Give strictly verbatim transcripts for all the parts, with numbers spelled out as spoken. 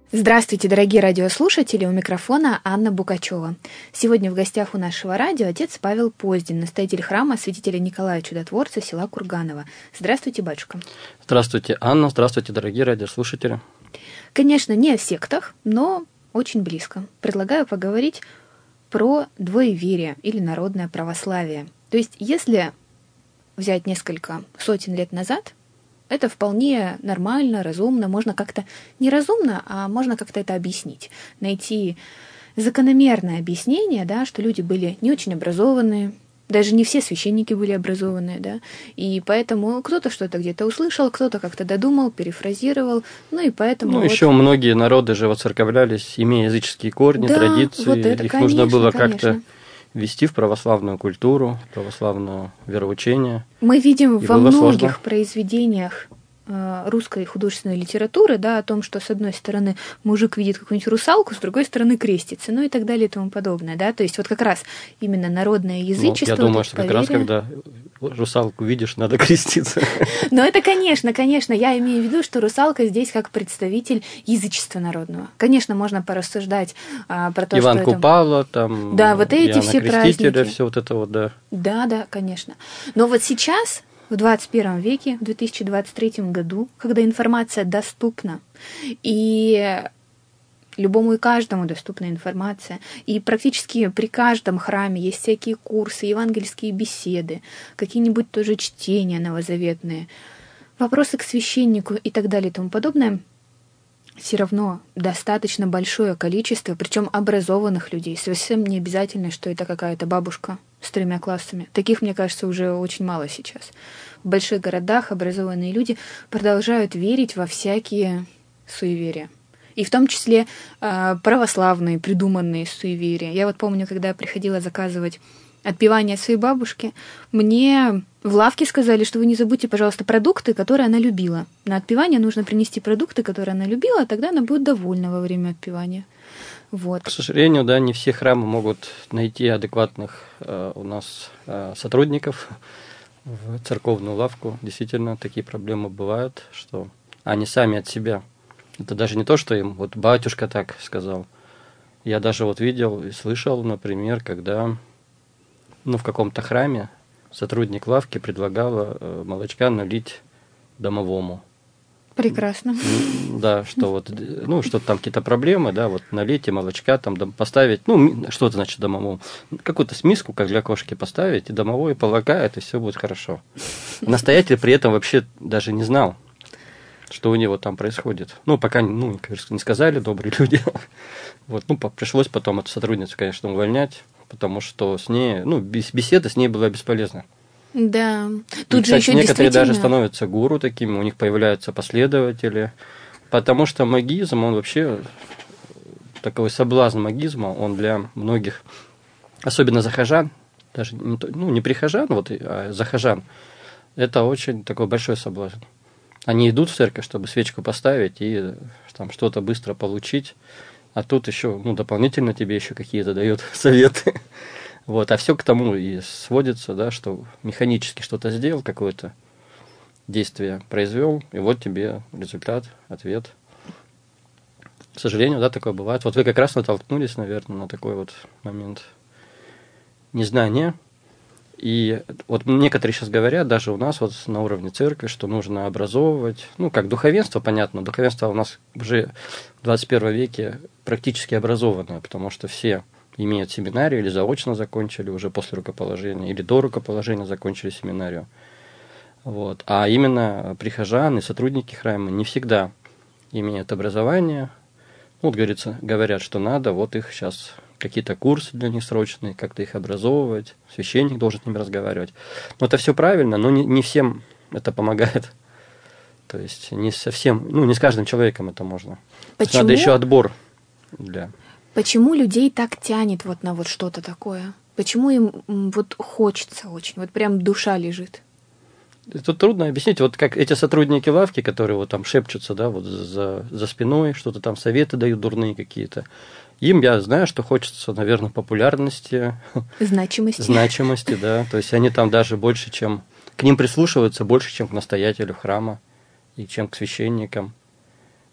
Здравствуйте, дорогие радиослушатели, у микрофона Анна Букачева. Сегодня в гостях у нашего радио отец Павел Поздин, настоятель храма святителя Николая Чудотворца села Курганово. Здравствуйте, батюшка. Здравствуйте, Анна, здравствуйте, дорогие радиослушатели. Конечно, не о сектах, но очень близко. Предлагаю поговорить про двоеверие или народное православие. То есть, если взять несколько сотен лет назад, это вполне нормально, разумно, можно как-то, не разумно, а можно как-то это объяснить. Найти закономерное объяснение, да, что люди были не очень образованные, даже не все священники были образованные, да, и поэтому кто-то что-то где-то услышал, кто-то как-то додумал, перефразировал, ну и поэтому... Ну, вот... еще многие народы же воцерковлялись, имея языческие корни, да, традиции, вот это, их конечно, нужно было конечно. как-то ввести в православную культуру, православное вероучение. Мы видим и во многих сложно. произведениях русской художественной литературы, да, о том, что с одной стороны мужик видит какую-нибудь русалку, с другой стороны крестится, ну и так далее и тому подобное, да, то есть вот как раз именно народное язычество. Ну, я думаю, вот что как раз когда русалку видишь, надо креститься. Ну это, конечно, конечно, я имею в виду, что русалка здесь как представитель язычества народного. Конечно, можно порассуждать а, про то, Иван что Купала, это... там, да, вот эти Иоанна все Крестителя, праздники. все вот это вот, да. Да, да, конечно. Но вот сейчас, в двадцать первом веке, в две тысячи двадцать третьем году, когда информация доступна, и любому и каждому доступна информация, и практически при каждом храме есть всякие курсы, евангельские беседы, какие-нибудь тоже чтения новозаветные, вопросы к священнику и так далее и тому подобное, все равно достаточно большое количество, причем образованных людей. Совсем не обязательно, что это какая-то бабушка с тремя классами. Таких, мне кажется, уже очень мало сейчас. В больших городах образованные люди продолжают верить во всякие суеверия. И в том числе э, православные, придуманные суеверия. Я вот помню, когда я приходила заказывать отпевание своей бабушки, мне в лавке сказали, что вы не забудьте, пожалуйста, продукты, которые она любила. На отпевание нужно принести продукты, которые она любила, а тогда она будет довольна во время отпевания. Вот. К сожалению, да, не все храмы могут найти адекватных э, у нас э, сотрудников в церковную лавку. Действительно, такие проблемы бывают, что они сами от себя. Это даже не то, что им вот батюшка так сказал. Я даже вот видел и слышал, например, когда ну, в каком-то храме сотрудник лавки предлагал э, молочка налить домовому. Прекрасно. Да, что вот, ну, что там какие-то проблемы, да, вот налейте молочка, там поставить, ну, что это значит домовому? Какую-то смеску, как для кошки, поставить, и домовой полагает, и все будет хорошо. Настоятель при этом вообще даже не знал, что у него там происходит. Ну, пока, ну, не сказали добрые люди. Вот, ну, пришлось потом эту сотрудницу, конечно, увольнять, потому что с ней, ну, беседа с ней была бесполезна. Да. Тут и, же кстати, еще некоторые действительно... даже становятся гуру такими, у них появляются последователи, потому что магизм, он вообще, такой соблазн магизма, он для многих, особенно захожан, даже не, ну, не прихожан, вот, а захожан, это очень такой большой соблазн. Они идут в церковь, чтобы свечку поставить и там что-то быстро получить, а тут еще, ну, дополнительно тебе еще какие-то дают советы. Вот, а все к тому и сводится, да, что механически что-то сделал, какое-то действие произвел, и вот тебе результат, ответ. К сожалению, да, такое бывает. Вот вы как раз натолкнулись, наверное, на такой вот момент незнания. И вот некоторые сейчас говорят, даже у нас вот на уровне церкви, что нужно образовывать, ну, как духовенство, понятно, духовенство у нас уже в двадцать первом веке практически образованное, потому что все имеют семинарию или заочно закончили уже после рукоположения, или до рукоположения закончили семинарию. Вот. А именно прихожан и сотрудники храма не всегда имеют образование. Вот, говорится, говорят, что надо, вот их сейчас какие-то курсы для них срочные, как-то их образовывать, священник должен с ними разговаривать. Но это все правильно, но не, не всем это помогает. То есть не совсем, ну, не с каждым человеком это можно. Почему? Надо еще отбор для... Почему людей так тянет вот на вот что-то такое? Почему им вот хочется очень, вот прям душа лежит? Тут трудно объяснить, вот как эти сотрудники лавки, которые вот там шепчутся, да, вот за, за спиной, что-то там советы дают дурные какие-то. Им, я знаю, что хочется, наверное, популярности. Значимости. Значимости, да. То есть они там даже больше, чем... К ним прислушиваются больше, чем к настоятелю храма и чем к священникам.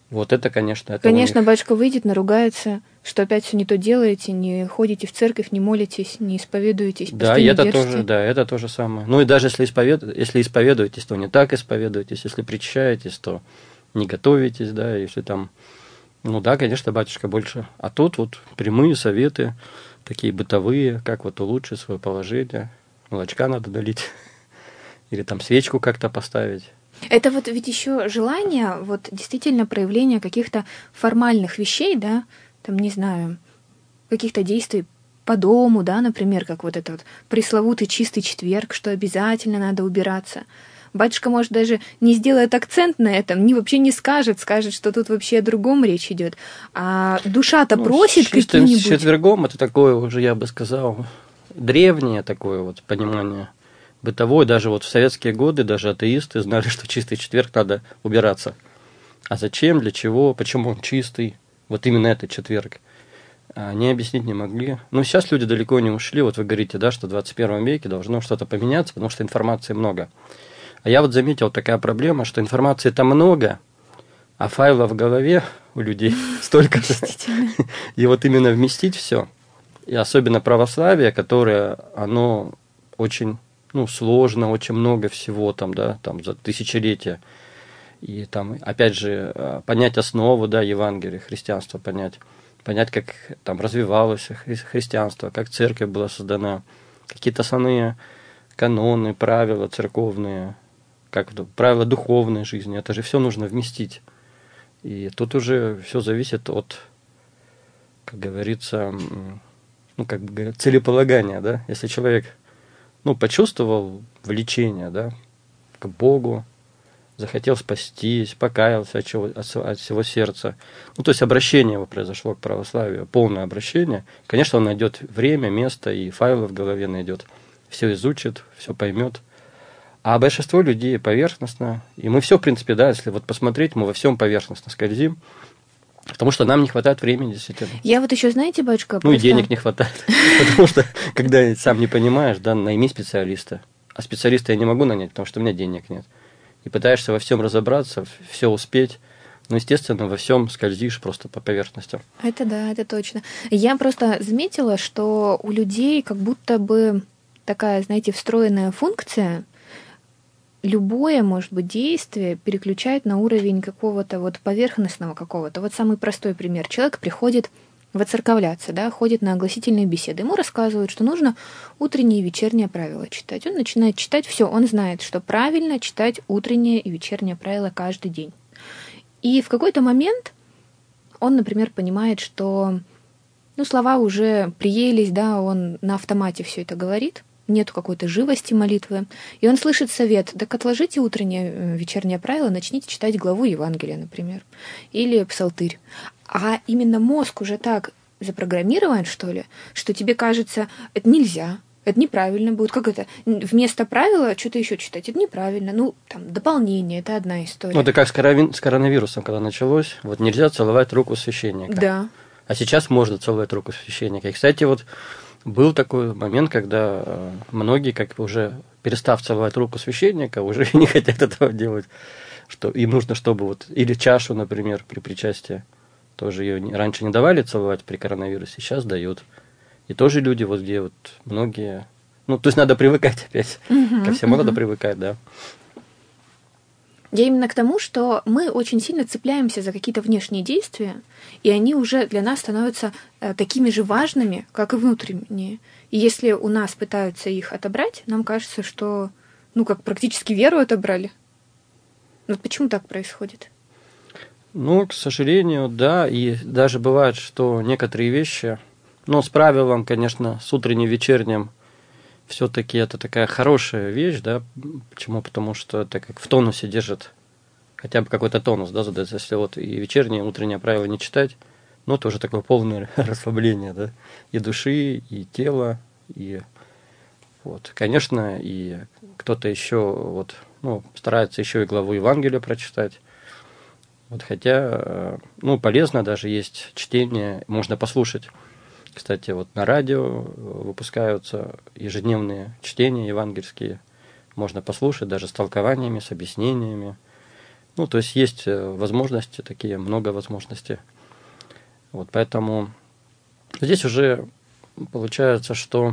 Вот это, конечно, это Конечно, них... батюшка выйдет, наругается, что опять все не то делаете, не ходите в церковь, не молитесь, не исповедуетесь, Да, и это тоже, да, это то же самое. Ну и даже если, исповед... если исповедуетесь, то не так исповедуетесь, если причащаетесь, то не готовитесь, да, если там, ну да, конечно, батюшка больше. А тут вот прямые советы, такие бытовые, как вот улучшить свое положение, молочка надо долить, или там свечку как-то поставить. Это вот ведь еще желание, вот действительно проявление каких-то формальных вещей, да, там, не знаю, каких-то действий по дому, да, например, как вот этот вот пресловутый чистый четверг, что обязательно надо убираться. Батюшка, может, даже не сделает акцент на этом, не, вообще не скажет, скажет, что тут вообще о другом речь идет. А душа-то ну, просит какие-нибудь... С четвергом это такое уже, я бы сказал, древнее такое вот понимание бытовое. Даже вот в советские годы даже атеисты знали, что чистый четверг надо убираться. А зачем, для чего, почему он чистый, вот именно этот четверг, они объяснить не могли. Но сейчас люди далеко не ушли. Вот вы говорите, да, что в двадцать первом веке должно что-то поменяться, потому что информации много. А я вот заметил такая проблема, что информации-то много, а файлов в голове у людей столько. И вот именно вместить все, и особенно православие, которое, оно очень, ну, сложно, очень много всего там, да, там за тысячелетия. И там, опять же, понять основу, да, Евангелия, христианства понять, понять, как там развивалось хри- христианство, как церковь была создана, какие-то основные каноны, правила церковные, как правила духовной жизни, это же все нужно вместить. И тут уже все зависит от, как говорится, ну, как бы говорят, целеполагания, да, если человек, ну, почувствовал влечение, да, к Богу, захотел спастись, покаялся от, чего, от, от всего сердца. Ну, то есть обращение его произошло к православию, полное обращение. Конечно, он найдет время, место и файлы в голове найдет, все изучит, все поймет. А большинство людей поверхностно. И мы все, в принципе, да, если вот посмотреть, мы во всем поверхностно скользим, потому что нам не хватает времени, действительно. Я вот еще, знаете, батюшка, ну просто... и денег не хватает, потому что, когда сам не понимаешь, да, найми специалиста. А специалиста я не могу нанять, потому что у меня денег нет. И пытаешься во всем разобраться, все успеть, но, естественно, во всем скользишь просто по поверхности. Это да, это точно. Я просто заметила, что у людей как будто бы такая, знаете, встроенная функция, любое, может быть, действие переключает на уровень какого-то вот поверхностного какого-то. Вот самый простой пример. Человек приходит воцерковляться, да, ходит на огласительные беседы. Ему рассказывают, что нужно утреннее и вечернее правило читать. Он начинает читать все, он знает, что правильно читать утреннее и вечернее правило каждый день. И в какой-то момент он, например, понимает, что ну, слова уже приелись, да, он на автомате все это говорит, нету какой-то живости молитвы. И он слышит совет: так отложите утреннее, вечернее правило, начните читать главу Евангелия, например, или псалтырь. А именно мозг уже так запрограммирован, что ли, что тебе кажется, это нельзя, это неправильно будет. Как это? Вместо правила что-то еще читать, это неправильно. Ну, там, дополнение, это одна история. Ну, это как с коронавирусом, когда началось. Вот нельзя целовать руку священника. Да. А сейчас можно целовать руку священника. И, кстати, вот был такой момент, когда многие, как уже перестав целовать руку священника, уже не хотят этого делать. Что им нужно, чтобы вот... Или чашу, например, при причастии. Тоже ее раньше не давали целовать при коронавирусе, сейчас дают. И тоже люди, вот где вот многие... Ну, то есть надо привыкать опять. Uh-huh, Ко всему uh-huh. надо привыкать, да. Я именно к тому, что мы очень сильно цепляемся за какие-то внешние действия, и они уже для нас становятся э, такими же важными, как и внутренние. И если у нас пытаются их отобрать, нам кажется, что, ну, как практически веру отобрали. Вот почему так происходит? Ну, к сожалению, да. И даже бывает, что некоторые вещи, ну, с правилом, конечно, с утренним, вечерним, все-таки это такая хорошая вещь, да. Почему? Потому что это как в тонусе держит, хотя бы какой-то тонус, да, задается. Если вот и вечернее, и утреннее правило не читать, ну, тоже такое полное расслабление, да, и души, и тела, и вот, конечно, и кто-то еще вот, ну, старается еще и главу Евангелия прочитать. Вот, хотя, ну, полезно даже есть чтение, можно послушать. Кстати, вот на радио выпускаются ежедневные чтения евангельские. Можно послушать даже с толкованиями, с объяснениями. Ну, то есть есть возможности такие, много возможностей. Вот поэтому здесь уже получается, что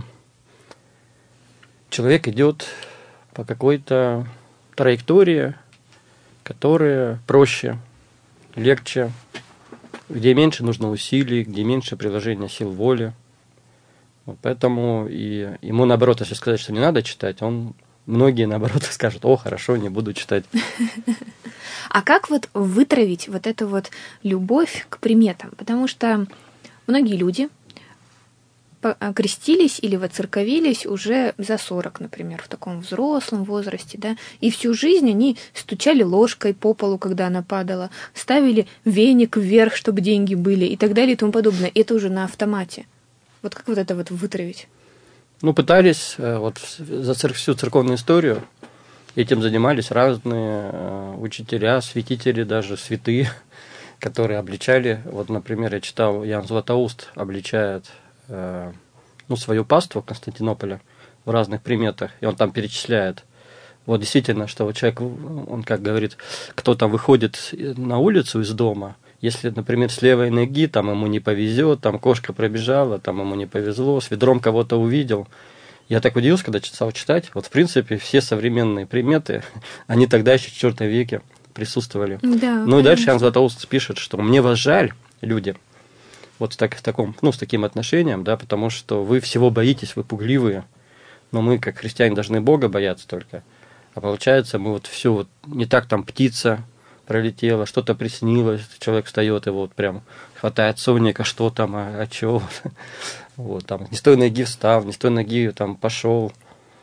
человек идет по какой-то траектории, которая проще, легче, где меньше нужно усилий, где меньше приложения сил воли. Вот поэтому и ему, наоборот, если сказать, что не надо читать, он многие, наоборот, скажут: о, хорошо, не буду читать. А как вот вытравить вот эту вот любовь к приметам? Потому что многие люди крестились или воцерковились уже за сорок, например, в таком взрослом возрасте, да, и всю жизнь они стучали ложкой по полу, когда она падала, ставили веник вверх, чтобы деньги были и так далее и тому подобное. Это уже на автомате. Вот как вот это вот вытравить? Ну, пытались вот за всю церковную историю, этим занимались разные учителя, святители, даже святые, которые обличали. Вот, например, я читал, Иоанн Златоуст обличает ну, свою паству Константинополя в разных приметах, и он там перечисляет. Вот действительно, что вот человек, он как говорит, кто там выходит на улицу из дома, если, например, с левой ноги там ему не повезет, там кошка пробежала, там ему не повезло, с ведром кого-то увидел. Я так удивился, когда стал читать. Вот, в принципе, все современные приметы, они тогда еще в четвёртом веке присутствовали. Да, ну и дальше Иоанн Златоуст пишет, что «мне вас жаль, люди». Вот так, в таком, ну, с таким отношением, да, потому что вы всего боитесь, вы пугливые, но мы, как христиане, должны Бога бояться только. А получается, мы вот все вот не так, там птица пролетела, что-то приснилось, человек встает и вот прям хватает сонника, что там, а, а чего, вот там не с той ноги встал, не с той ноги там пошел,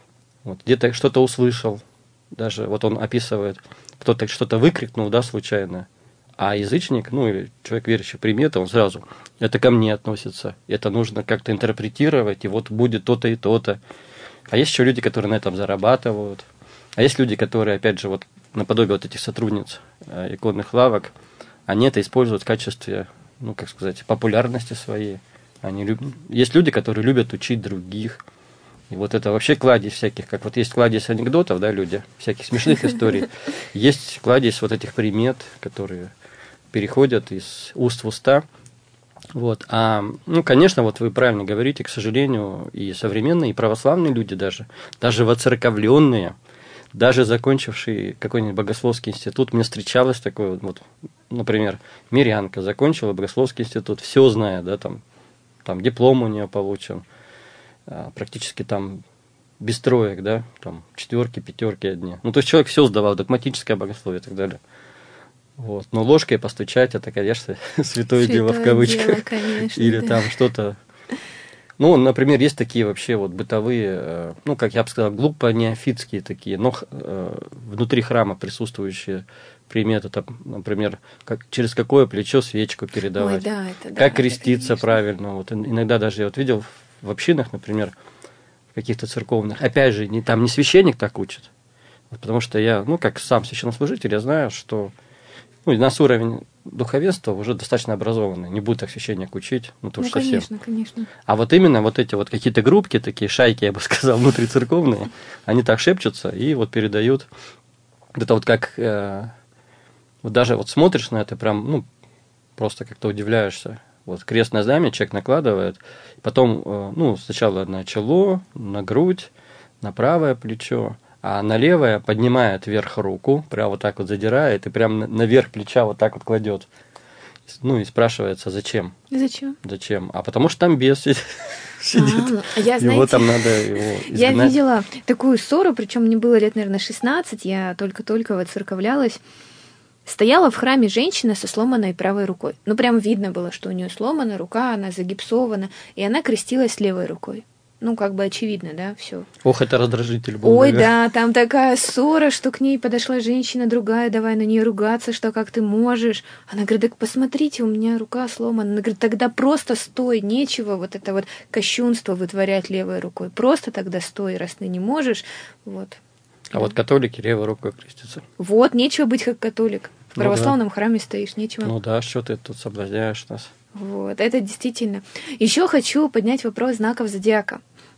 вот где-то что-то услышал, даже вот он описывает, кто-то что-то выкрикнул, да, случайно. А язычник, ну или человек, верящий в приметы, он сразу, это ко мне относится, это нужно как-то интерпретировать, и вот будет то-то и то-то. А есть еще люди, которые на этом зарабатывают. А есть люди, которые, опять же, вот наподобие вот этих сотрудниц э, иконных лавок, они это используют в качестве, ну, как сказать, популярности своей. Они люб... Есть люди, которые любят учить других. И вот это вообще кладезь всяких, как вот есть кладезь анекдотов, да, люди, всяких смешных историй. Есть кладезь вот этих примет, которые переходят из уст в уста. Вот. А, ну, конечно, вот вы правильно говорите, к сожалению, и современные, и православные люди даже, даже воцерковленные, даже закончившие какой-нибудь богословский институт, мне встречалось такое, вот, например, мирянка закончила богословский институт, все знает, да, там, там диплом у нее получен, практически там без троек, да, там четверки, пятерки одни. Ну, то есть человек все сдавал, догматическое богословие и так далее. Вот. Но ложкой постучать, это, конечно, святое, святое дело в кавычках. Дело, конечно, или да. Там что-то. Ну, например, есть такие вообще вот бытовые, ну, как я бы сказал, глупо неофитские такие, но внутри храма присутствующие приметы, там, например, как, через какое плечо свечку передавать, Ой, да, это, как да, креститься это, правильно. Вот иногда даже я вот видел в общинах, например, каких-то церковных, опять же, не, там не священник так учит, вот, потому что я, ну, как сам священнослужитель, я знаю, что ну, у нас уровень духовенства уже достаточно образованный, не будет так священник учить, ну, то уж ну, совсем. конечно, конечно. А вот именно вот эти вот какие-то группки, такие шайки, я бы сказал, внутрицерковные, они так шепчутся и вот передают, это вот как, э, вот даже вот смотришь на это, прям, ну, просто как-то удивляешься. Вот крестное знамя человек накладывает, потом, э, ну, сначала на чело, на грудь, на правое плечо, а на левое поднимает вверх руку, прям вот так вот задирает, и прям наверх плеча вот так вот кладет. Ну и спрашивается, зачем? Зачем? Зачем? А потому что там бес сидит. А, я, его знаете, там надо его изгнать. Я видела такую ссору, причем мне было лет, наверное, шестнадцать, я только-только воцерковлялась. Стояла в храме женщина со сломанной правой рукой. Ну, прям видно было, что у нее сломана рука, она загипсована, и она крестилась левой рукой. Ну, как бы очевидно, да, все. Ох, это раздражитель был. Ой, наверное. Да, там такая ссора, что к ней подошла женщина другая, давай на нее ругаться, что как ты можешь. Она говорит, так посмотрите, у меня рука сломана. Она говорит, тогда просто стой, нечего вот это вот кощунство вытворять левой рукой. Просто тогда стой, раз ты не можешь. Вот. А да. Вот католики левой рукой крестятся. Вот, нечего быть как католик. В ну православном да. храме стоишь, нечего. Ну да, что ты тут соблазняешь нас. Вот, это действительно. Еще хочу поднять вопрос знаков зодиака.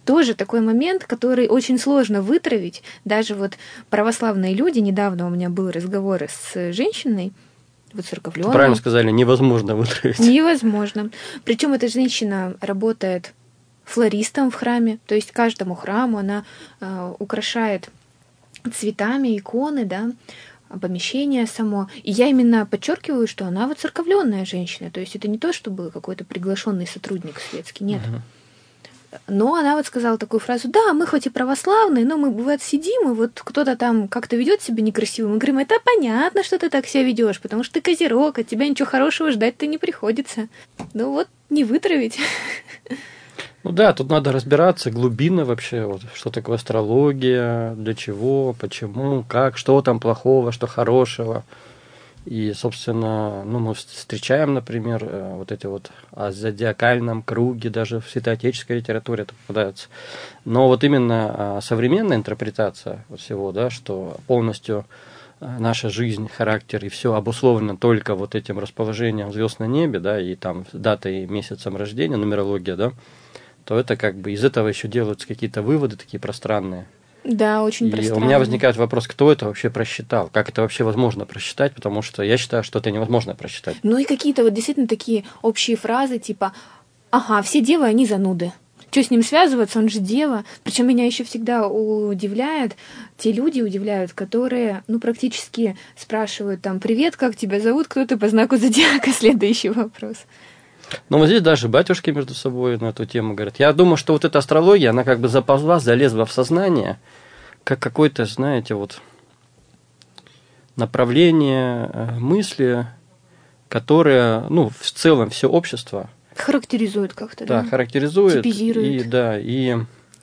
тоже такой момент, который очень сложно вытравить. Даже вот православные люди, недавно у меня был разговор с женщиной, воцерковленной. Правильно сказали, невозможно вытравить. Невозможно. Причем эта женщина работает флористом в храме, то есть каждому храму она э, украшает цветами иконы, да, помещение само. И я именно подчеркиваю, что она воцерковленная женщина, то есть это не то, чтобы какой-то приглашенный сотрудник светский, нет. Uh-huh. Но она вот сказала такую фразу: да, мы хоть и православные, но мы, бывает, сидим, и вот кто-то там как-то ведет себя некрасиво. Мы говорим: это понятно, что ты так себя ведешь, потому что ты козерог, от тебя ничего хорошего ждать-то не приходится. Ну вот, не вытравить. Ну да, тут надо разбираться глубинно вообще, вот, что такое астрология, для чего, почему, как, что там плохого, что хорошего. И, собственно, ну, мы встречаем, например, вот эти вот о зодиакальном круге, даже в святоотеческой литературе это попадается. Но вот именно современная интерпретация вот всего, да, что полностью наша жизнь, характер и все обусловлено только вот этим расположением звезд на небе, да, и там датой и месяцем рождения, нумерология, да, то это как бы из этого еще делаются какие-то выводы такие пространные. Да, очень и пространные. У меня возникает вопрос, кто это вообще просчитал? Как это вообще возможно просчитать? Потому что я считаю, что это невозможно просчитать. Ну и какие-то вот действительно такие общие фразы, типа: ага, все девы, они зануды. Что с ним связываться, он же дева. Причем меня еще всегда удивляют, те люди удивляют, которые, ну, практически спрашивают там: привет, как тебя зовут, кто ты по знаку зодиака? Следующий вопрос. Ну, вот здесь даже батюшки между собой на эту тему говорят. Я думаю, что вот эта астрология, она как бы заползла, залезла в сознание, как какое-то, знаете, вот направление мысли, которое, ну, в целом все общество характеризует как-то, да? Да, характеризует. Типизирует. И, да, и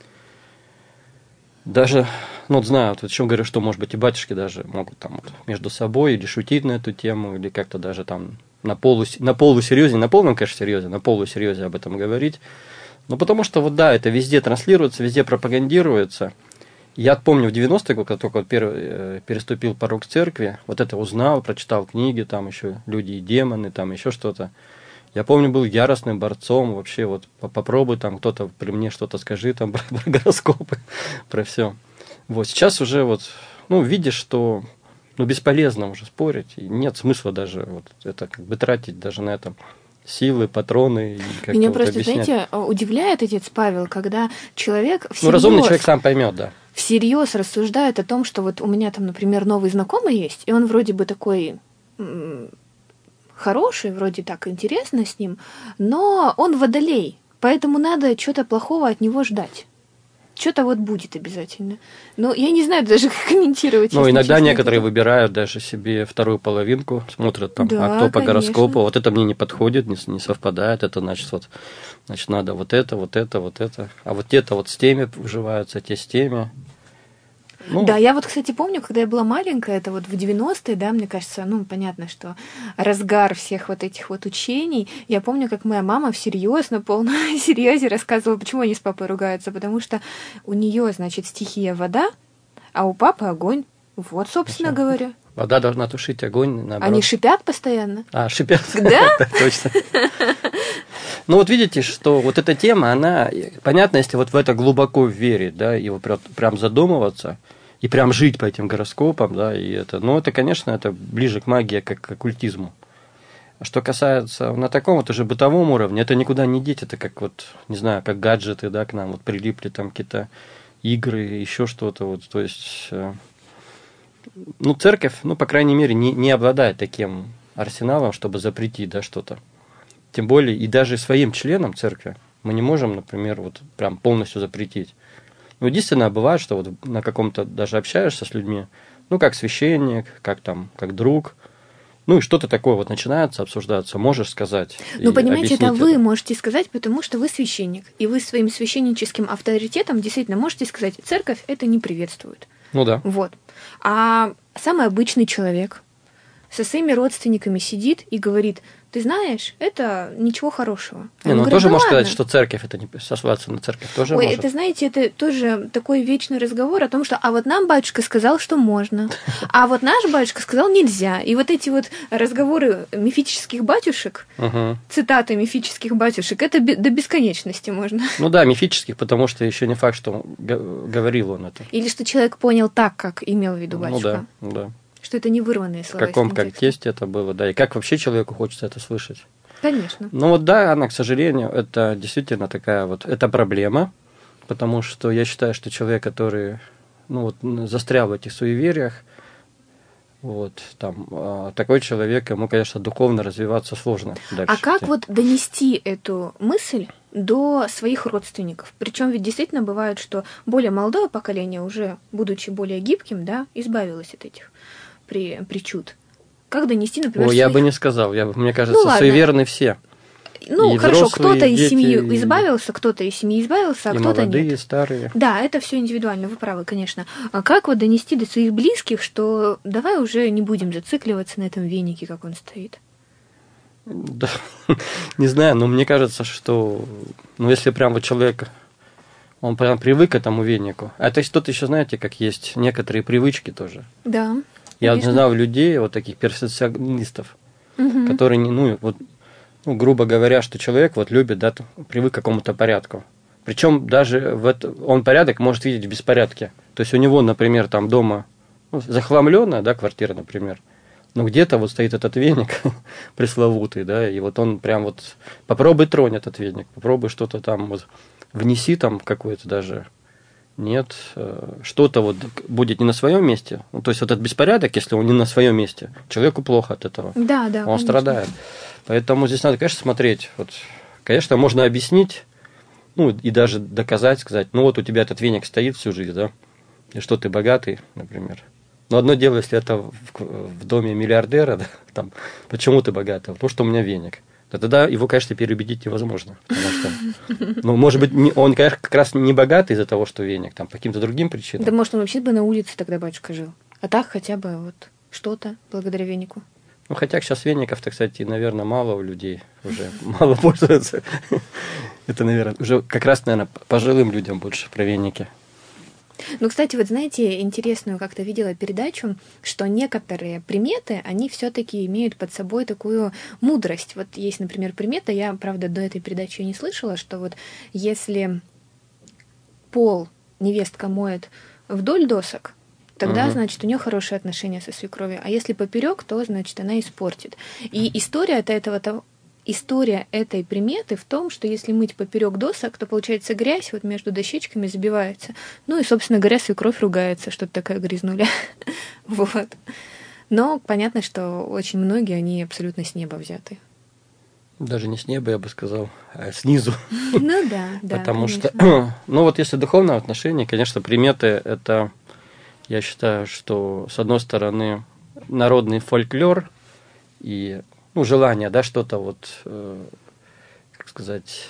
даже, ну, вот знаю, вот о чем говорю, что, может быть, и батюшки даже могут там вот между собой или шутить на эту тему, или как-то даже там на полу, на полусерьезе, на полном, конечно, серьезе, на полусерьезе об этом говорить. Ну, потому что, вот да, это везде транслируется, везде пропагандируется. Я помню, в девяностые годы, когда только вот первый, переступил порог церкви, вот это узнал, прочитал книги, там еще «Люди и демоны», там еще что-то. Я помню, был яростным борцом, вообще вот попробуй там кто-то при мне что-то скажи там про, про гороскопы, про все. Вот сейчас уже вот, ну, видишь, что ну, бесполезно уже спорить, и нет смысла даже вот это как бы тратить даже на это силы, патроны. И как-то Меня вот просто, объяснять. Знаете, удивляет отец Павел, когда человек всерьез, ну, разумный человек сам поймет, да. всерьез рассуждает о том, что вот у меня там, например, новый знакомый есть, и он вроде бы такой м- хороший, вроде так интересно с ним, но он водолей, поэтому надо что-то плохого от него ждать. Что-то вот будет обязательно. Но я не знаю даже, как комментировать. Ну, иногда честно, некоторые это. выбирают даже себе вторую половинку, смотрят там, Да, а кто по конечно. гороскопу, вот это мне не подходит, не, не совпадает, это значит, вот, значит, надо вот это, вот это, вот это. А вот те-то вот с теми уживаются, те с теми. Ну, да, я вот, кстати, помню, когда я была маленькая, это вот в девяностые, да, мне кажется, ну, понятно, что разгар всех вот этих вот учений. Я помню, как моя мама всерьез, на полном серьезе рассказывала, почему они с папой ругаются, потому что у нее, значит, стихия вода, а у папы огонь. Вот, собственно Хорошо. говоря. Вода должна тушить огонь, наоборот. Они шипят постоянно. А, шипят? Да? Точно. Ну вот видите, что вот эта тема, она, понятно, если вот в это глубоко верить, да, и вот прям задумываться, и прям жить по этим гороскопам, да, и это, ну это, конечно, это ближе к магии, как к оккультизму. А что касается на таком вот уже бытовом уровне, это никуда не деть, это как вот, не знаю, как гаджеты, да, к нам вот прилипли там какие-то игры, еще что-то, вот, то есть, ну церковь, ну по крайней мере, не, не обладает таким арсеналом, чтобы запретить, да, что-то. Тем более, и даже своим членам церкви мы не можем, например, вот прям полностью запретить. Ну, единственное, бывает, что вот на каком-то даже общаешься с людьми, ну, как священник, как там, как друг, ну, и что-то такое вот начинается обсуждаться, можешь сказать. Ну, понимаете, это вы это. можете сказать, потому что вы священник, и вы своим священническим авторитетом действительно можете сказать, церковь это не приветствует. Ну, да. Вот. А самый обычный человек, со своими родственниками сидит и говорит: ты знаешь, это ничего хорошего. Не, ну, он говорю, тоже да может ладно. сказать, что церковь, это не сослаться на церковь тоже Ой, может. это, знаете, это тоже такой вечный разговор о том, что а вот нам батюшка сказал, что можно, а вот наш батюшка сказал нельзя. И вот эти вот разговоры мифических батюшек, Угу. цитаты мифических батюшек, это бе- до бесконечности можно. Ну да, мифических, потому что еще не факт, что он г- говорил он это. Или что человек понял так, как имел в виду Ну батюшка. да, ну да. Что это не вырванные В слова. каком из контекста. контексте это было, да, и как вообще человеку хочется это слышать. Конечно. Ну вот да, она, к сожалению, это действительно такая вот, это проблема, потому что я считаю, что человек, который, ну вот, застрял в этих суевериях, вот, там, такой человек, ему, конечно, духовно развиваться сложно дальше. А как идти. вот донести эту мысль до своих родственников? Причем ведь действительно бывает, что более молодое поколение, уже будучи более гибким, да, избавилось от этих при, причуд. Как донести, например, О, своих... я бы не сказал, я, мне кажется, Ну, ладно. суеверны все. Ну, и хорошо, взрослые, кто-то и из дети, семьи и- избавился, кто-то из семьи избавился, а И кто-то молодые, нет. и старые. Да, это все индивидуально, вы правы, конечно. А как вот донести до своих близких, что давай уже не будем зацикливаться на этом венике, как он стоит? Да, не знаю, но мне кажется, что, ну, если прям вот человек, он прям привык к этому венику. А то есть тут еще, знаете, как есть некоторые привычки тоже. Да. Я конечно. знал людей, вот таких перфекционистов, Мгм. которые, не, ну, вот, ну, грубо говоря, что человек вот любит, да, т- привык к какому-то порядку. Причем даже в это, он порядок может видеть в беспорядке. То есть у него, например, там дома ну, захламленная, да, квартира, например, но где-то вот стоит этот веник пресловутый, да, и вот он прям вот попробуй тронь этот веник, попробуй что-то там вот внеси там какое-то даже. Нет, э, что-то вот будет не на своем месте. Ну, то есть вот этот беспорядок, если он не на своем месте, человеку плохо от этого. Да, да. Он конечно. страдает. Поэтому здесь надо, конечно, смотреть. Вот, конечно, можно объяснить, ну, и даже доказать, сказать, ну, вот у тебя этот веник стоит всю жизнь, да, и что ты богатый, например. Но одно дело, если это в, в доме миллиардера, да, там, почему ты богатый? Потому что у меня веник. Да тогда его, конечно, переубедить невозможно. Потому что, ну, может быть, не, он, конечно, как раз не богатый из-за того, что веник, там, по каким-то другим причинам. Да, может, он вообще бы на улице тогда батюшка жил. А так хотя бы вот что-то благодаря венику. Ну, хотя сейчас веников-то, кстати, наверное, мало у людей уже, мало пользуются. Это, наверное, уже как раз, наверное, пожилым людям больше про веники. Ну, кстати, вот знаете, интересную как-то видела передачу, что некоторые приметы, они все-таки имеют под собой такую мудрость. Вот есть, например, примета, я, правда, до этой передачи не слышала, что вот если пол невестка моет вдоль досок, тогда, Мгм. значит, у нее хорошие отношения со свекровью. А если поперек, то, значит, она испортит. И история от этого того, история этой приметы в том, что если мыть поперек досок, то получается грязь вот между дощечками забивается. Ну и, собственно говоря, свекровь ругается, что-то такая грязнуля. Вот. Но понятно, что очень многие, они абсолютно с неба взяты. Даже не с неба, я бы сказал, а снизу. Ну да, да. Потому конечно. что, ну вот если духовное отношение, конечно, приметы это, я считаю, что с одной стороны народный фольклор и ну, желание, да, что-то вот, э, как сказать,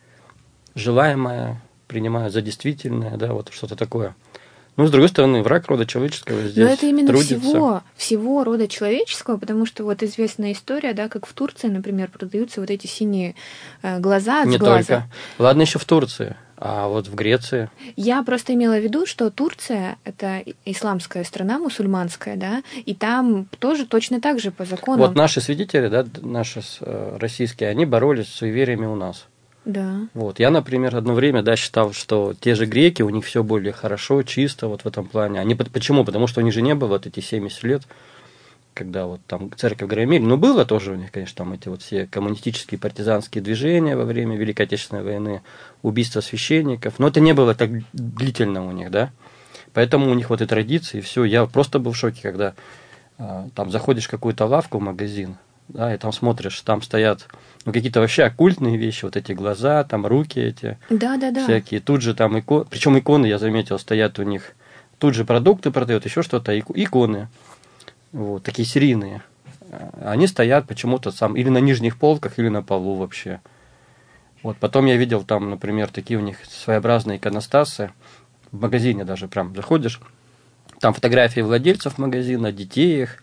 желаемое принимают за действительное, да, вот что-то такое. Ну, с другой стороны, враг рода человеческого здесь Но это именно трудится. всего, всего рода человеческого, потому что вот известная история, да, как в Турции, например, продаются вот эти синие э, глаза от Не сглаза. только. Ладно, еще в Турции, а вот в Греции. Я просто имела в виду, что Турция — это исламская страна, мусульманская, да, и там тоже точно так же по закону. Вот наши свидетели, да, наши э, российские, они боролись с суевериями у нас. Да. Вот. Я, например, одно время да, считал, что те же греки, у них все более хорошо, чисто вот в этом плане. Они, почему? Потому что у них же не было вот эти семьдесят лет, когда вот там церковь громили. Ну, было тоже у них, конечно, там эти вот все коммунистические партизанские движения во время Великой Отечественной войны, убийства священников. Но это не было так длительно у них, да. Поэтому у них вот и традиции, и все. Я просто был в шоке, когда э, там заходишь в какую-то лавку, в магазин, да, и там смотришь, там стоят ну, какие-то вообще оккультные вещи, вот эти глаза, там руки эти, Да, да, да. всякие. Тут же там иконы, причем иконы, я заметил, стоят у них, тут же продукты продают, еще что-то, иконы, вот, такие серийные. Они стоят почему-то сам или на нижних полках, или на полу вообще. Вот, потом я видел там, например, такие у них своеобразные иконостасы, в магазине даже прям заходишь, там фотографии владельцев магазина, детей их,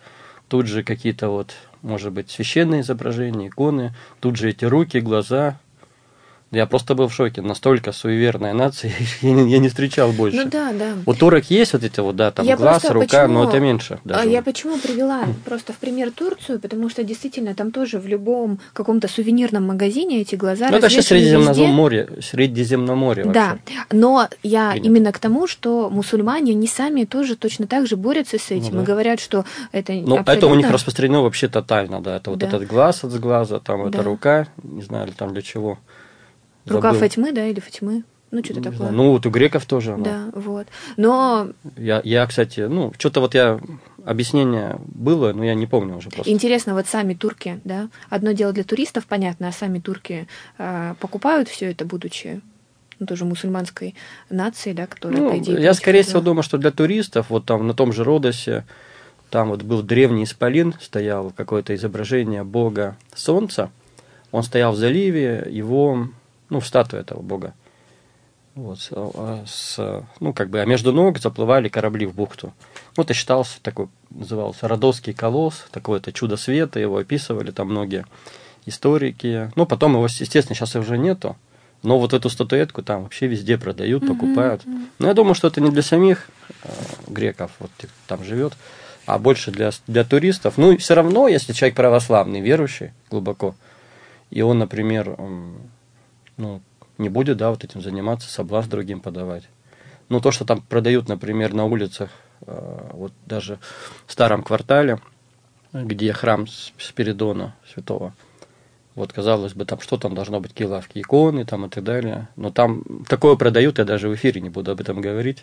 тут же какие-то вот, может быть, священные изображения, иконы, тут же эти руки, глаза. Я просто был в шоке. Настолько суеверная нация, я не, я не встречал больше. Ну да, да. У турок есть вот эти вот, да, там я глаз, рука, почему, но это меньше. Даже. Я почему привела просто в пример Турцию, потому что действительно там тоже в любом каком-то сувенирном магазине эти глаза ну, это сейчас Средиземноморье, везде. Средиземноморье вообще. Да, но я Принято. Именно к тому, что мусульмане, они сами тоже точно так же борются с этим, ну, да. и говорят, что это ну, абсолютно... это у них распространено вообще тотально, да, это вот да. этот глаз от глаза, там да. эта рука, не знаю, там для чего. Рука Забыл. Фатьмы, да, или Фатьмы? Ну, что-то такое. Знаю. Ну, вот у греков тоже. Да, да, вот. Но... Я, я, кстати, ну, что-то вот я... Объяснение было, но я не помню уже просто. Интересно, вот сами турки, да? Одно дело для туристов, понятно, а сами турки э, покупают все это, будучи ну, тоже мусульманской нацией, да, которая, ну, по идее... Я, скорее этого. всего, думаю, что для туристов, вот там на том же Родосе, там вот был древний исполин, стоял какое-то изображение бога солнца. Он стоял в заливе, его... Ну, статуя этого бога. Вот, с, ну, как бы, а между ног заплывали корабли в бухту. Вот это считался такой, назывался Родосский колосс, такое-то чудо света, его описывали там многие историки. Ну, потом его, естественно, сейчас уже нету, но вот эту статуэтку там вообще везде продают, mm-hmm. покупают. Но я думаю, что это не для самих э, греков, вот там живет, а больше для, для туристов. Ну, и все равно, если человек православный, верующий глубоко, и он, например... ну, не будет, да, вот этим заниматься, соблазн другим подавать. Ну, то, что там продают, например, на улицах, вот даже в старом квартале, где храм Спиридона Святого, вот, казалось бы, там что там должно быть, какие лавки, иконы там и так далее, но там такое продают, я даже в эфире не буду об этом говорить,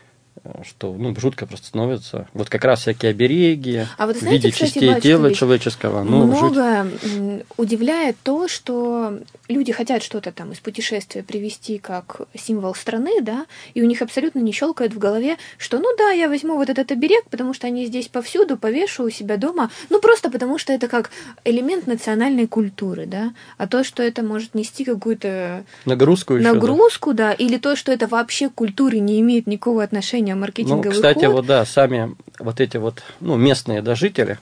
что, ну, жутко просто становится. Вот как раз всякие обереги а вот, в знаете, виде кстати, частей батюшка, тела человеческого. Ну, много жуть. Удивляет то, что люди хотят что-то там из путешествия привезти как символ страны, да, и у них абсолютно не щелкает в голове, что, ну да, я возьму вот этот оберег, потому что они здесь повсюду, повешу у себя дома, ну просто потому что это как элемент национальной культуры, да, а то, что это может нести какую-то нагрузку, еще, нагрузку да. да, или то, что это вообще к культуре не имеет никакого отношения, маркетинговый Ну, кстати, ход. вот да, сами вот эти вот, ну, местные, да, жители,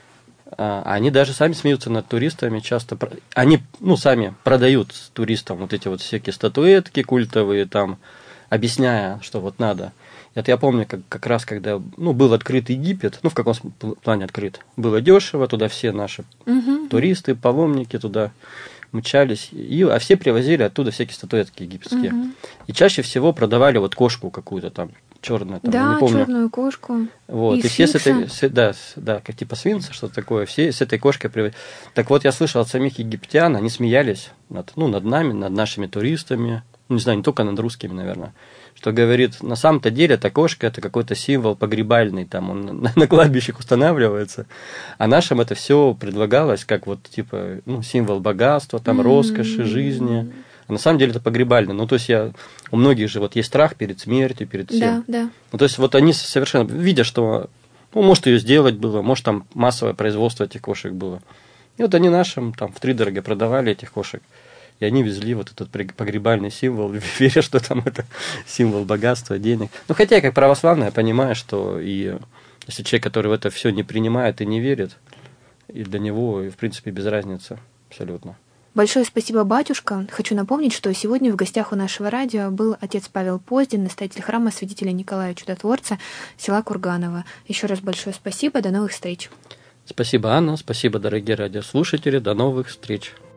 они даже сами смеются над туристами часто. Они, ну, сами продают туристам вот эти вот всякие статуэтки культовые, там, объясняя, что вот надо. Это я помню, как, как раз, когда, ну, был открыт Египет, ну, в каком плане открыт, было дешево, туда все наши угу. туристы, паломники туда мчались, и, а все привозили оттуда всякие статуэтки египетские. Угу. И чаще всего продавали вот кошку какую-то там, черную, там, да, не помню. черную кошку. Вот, и, и все с этой, с, да, да, как типа свинца, что-то такое, все с этой кошкой привозили. Так вот, я слышал от самих египтян, они смеялись над, ну, над нами, над нашими туристами, ну, не знаю, не только над русскими, наверное, что говорит, на самом-то деле эта кошка это какой-то символ погребальный, там он на, на кладбищах устанавливается, а нашим это все предлагалось как вот типа, ну, символ богатства, там, роскоши, жизни. А на самом деле это погребально. Ну, то есть я, у многих же вот есть страх перед смертью, перед всем. Да, да. Ну, то есть вот они совершенно, видя, что, ну, может, ее сделать было, может, там массовое производство этих кошек было. И вот они нашим там втридорога продавали этих кошек. И они везли вот этот погребальный символ, веря, что там это символ богатства, денег. Ну, хотя я как православный, я понимаю, что и если человек, который в это все не принимает и не верит, и для него, в принципе, без разницы абсолютно. Большое спасибо, батюшка. Хочу напомнить, что сегодня в гостях у нашего радио был отец Павел Поздин, настоятель храма святителя Николая Чудотворца, села Курганово. Еще раз большое спасибо, до новых встреч. Спасибо, Анна, спасибо, дорогие радиослушатели, до новых встреч.